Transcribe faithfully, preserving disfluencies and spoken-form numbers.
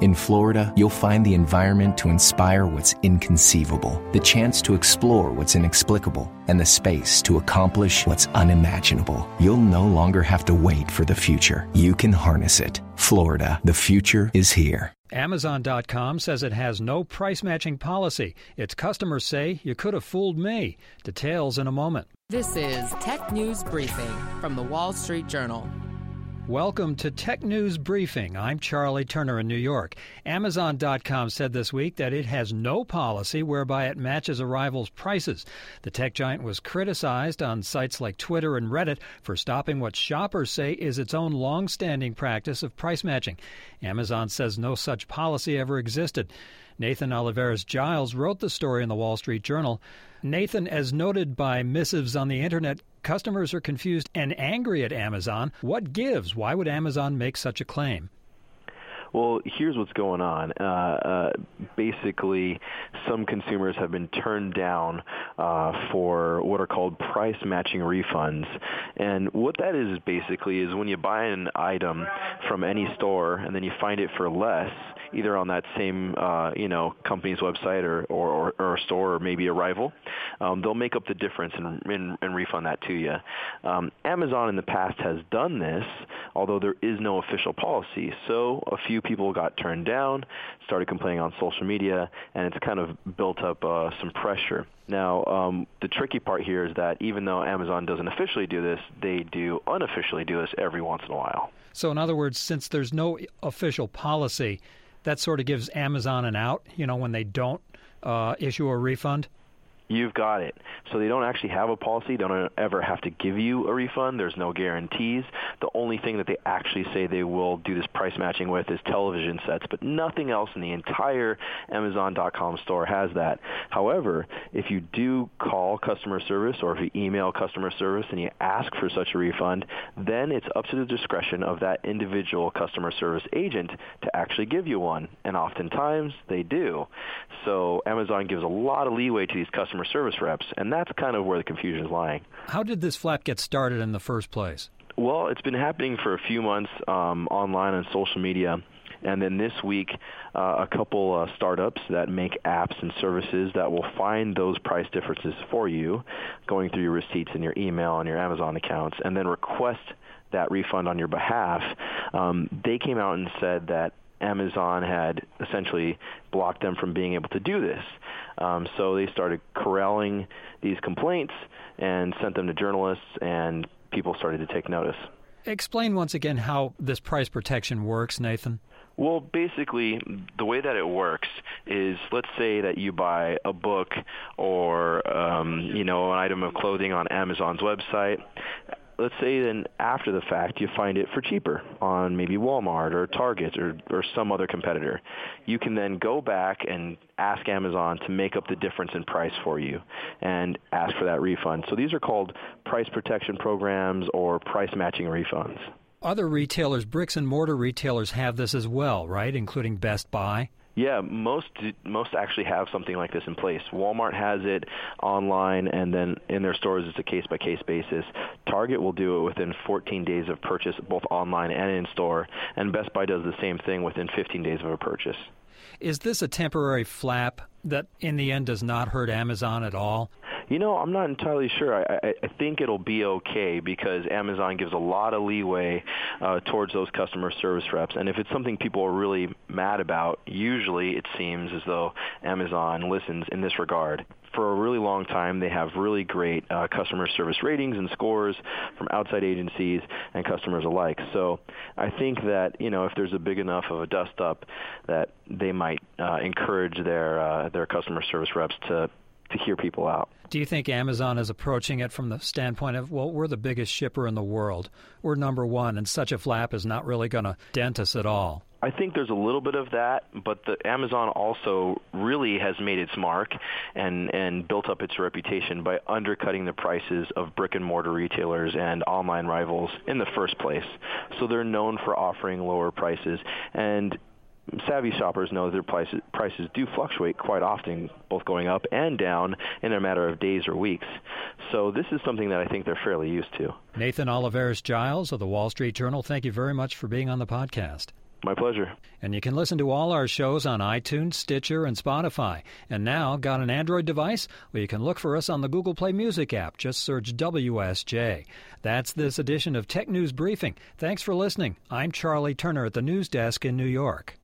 In Florida, you'll find the environment to inspire what's inconceivable, the chance to explore what's inexplicable, and the space to accomplish what's unimaginable. You'll no longer have to wait for the future. You can harness it. Florida, the future is here. Amazon dot com says it has no price-matching policy. Its customers say, "You could have fooled me." Details in a moment. This is Tech News Briefing from the Wall Street Journal. Welcome to Tech News Briefing. I'm Charlie Turner in New York. Amazon dot com said this week that it has no policy whereby it matches a rival's prices. The tech giant was criticized on sites like Twitter and Reddit for stopping what shoppers say is its own long-standing practice of price matching. Amazon says no such policy ever existed. Nathan Olivares-Giles wrote the story in the Wall Street Journal. Nathan, as noted by missives on the internet, customers are confused and angry at Amazon. What gives? Why would Amazon make such a claim? Well, here's what's going on. Uh, uh, basically, some consumers have been turned down uh, for what are called price matching refunds. And what that is basically is when you buy an item from any store and then you find it for less, either on that same uh, you know company's website or, or, or a store or maybe a rival, um, they'll make up the difference and, and, and refund that to you. Um, Amazon in the past has done this, although there is no official policy. So a few people got turned down, started complaining on social media, and it's kind of built up uh, some pressure. Now, um, the tricky part here is that even though Amazon doesn't officially do this, they do unofficially do this every once in a while. So in other words, since there's no official policy, that sort of gives Amazon an out, you know, when they don't uh, issue a refund? You've got it. So they don't actually have a policy. They don't ever have to give you a refund. There's no guarantees. The only thing that they actually say they will do this price matching with is television sets, but nothing else in the entire Amazon dot com store has that. However, if you do call customer service or if you email customer service and you ask for such a refund, then it's up to the discretion of that individual customer service agent to actually give you one, and oftentimes they do. So Amazon gives a lot of leeway to these customers customer service reps, and that's kind of where the confusion is lying. How did this flap get started in the first place? Well, it's been happening for a few months um, online on social media. And then this week, uh, a couple uh, startups that make apps and services that will find those price differences for you, going through your receipts and your email and your Amazon accounts, and then request that refund on your behalf. Um, they came out and said that Amazon had essentially blocked them from being able to do this. Um, so they started corralling these complaints and sent them to journalists, and people started to take notice. Explain once again how this price protection works, Nathan. Well, basically, the way that it works is, let's say that you buy a book or, um, you know, an item of clothing on Amazon's website. Let's say then after the fact you find it for cheaper on maybe Walmart or Target or, or some other competitor. You can then go back and ask Amazon to make up the difference in price for you and ask for that refund. So these are called price protection programs or price matching refunds. Other retailers, bricks and mortar retailers, have this as well, right, including Best Buy? Yeah, most most actually have something like this in place. Walmart has it online, and then in their stores it's a case-by-case basis. Target will do it within fourteen days of purchase, both online and in-store, and Best Buy does the same thing within fifteen days of a purchase. Is this a temporary flap that in the end does not hurt Amazon at all? You know, I'm not entirely sure. I, I, I think it'll be okay because Amazon gives a lot of leeway uh, towards those customer service reps. And if it's something people are really mad about, usually it seems as though Amazon listens in this regard. For a really long time, they have really great uh, customer service ratings and scores from outside agencies and customers alike. So I think that, you know, if there's a big enough of a dust-up, that they might uh, encourage their uh, their customer service reps to to hear people out. Do you think Amazon is approaching it from the standpoint of, well, we're the biggest shipper in the world, we're number one, and such a flap is not really going to dent us at all? I think there's a little bit of that, but the Amazon also really has made its mark and, and built up its reputation by undercutting the prices of brick-and-mortar retailers and online rivals in the first place. So they're known for offering lower prices, and savvy shoppers know their prices, prices do fluctuate quite often, both going up and down in a matter of days or weeks. So this is something that I think they're fairly used to. Nathan Olivares-Giles of the Wall Street Journal, thank you very much for being on the podcast. My pleasure. And you can listen to all our shows on iTunes, Stitcher, and Spotify. And now, got an Android device? Well, you can look for us on the Google Play Music app. Just search W S J. That's this edition of Tech News Briefing. Thanks for listening. I'm Charlie Turner at the news desk in New York.